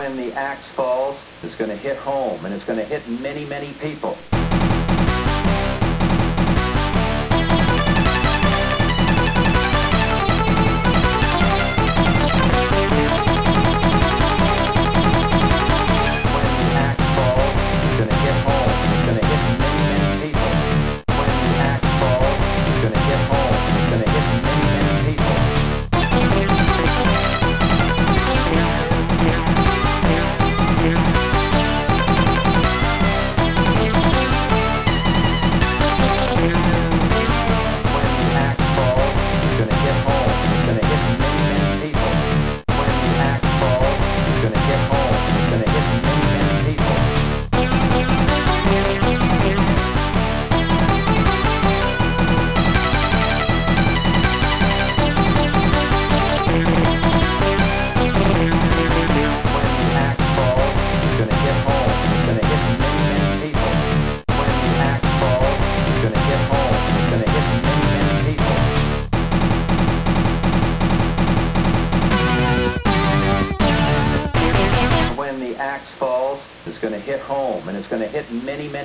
when the axe falls, it's going to hit home, and it's going to hit many, many people. Falls, it's going to hit home, and it's going to hit many, many